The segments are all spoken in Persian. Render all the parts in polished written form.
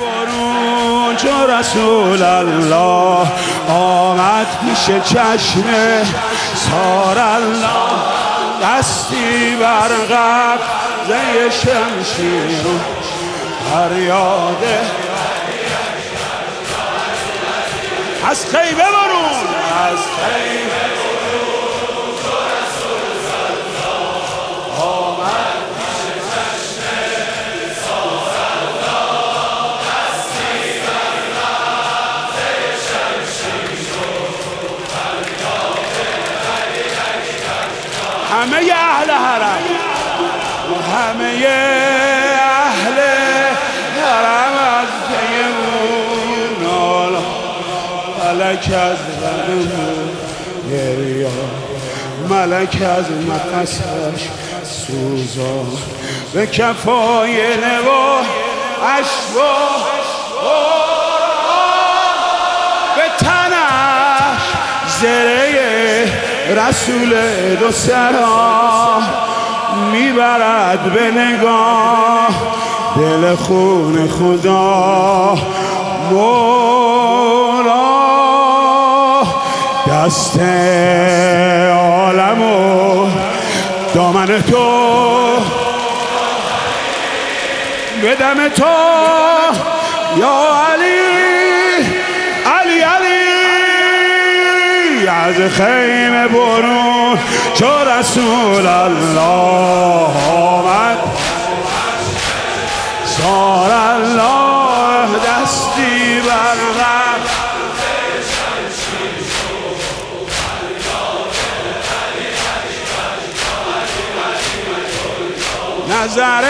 برون چو رسول الله آمد پیش چشم سار الله، دستی برقب زی شمشیر فریاده از خیمه برون، از خیمه برون چو رسول الله آمد پیش چشم سار الله، دستی برقب زی شمشیر فریاده همه اهل حرم و همه اهل حرم از پیمون نالا، ملک از غنمون گریان، ملک از نفسش سوزان، به کفای نوا اشوا به تنش زره رسول دو سرا، میبرد به نگاه دل خون خدا مولا، دست عالم و دامن تو به دم تو یا علی علی علی، از خیمه برون چو رسول الله آمد سار الله، دستی برقب نظر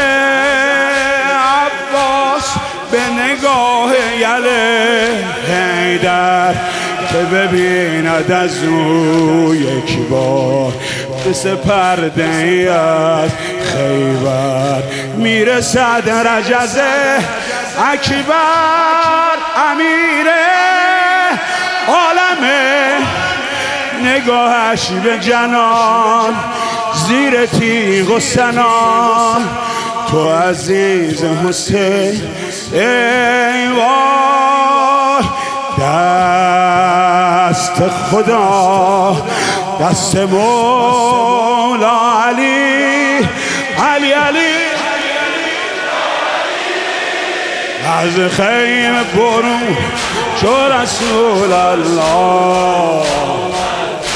عباس به نگاه یله حیدر که ببیند از او یک بار به سپرده ای از خیبر، میرسد رجز اکبر امیر عالمه، نگاهش به جنان زیر تیغ و سنان، تو عزیز حسین ای وای، دست خدا دست مولا علی علی علی، از خیمه برون چو رسول الله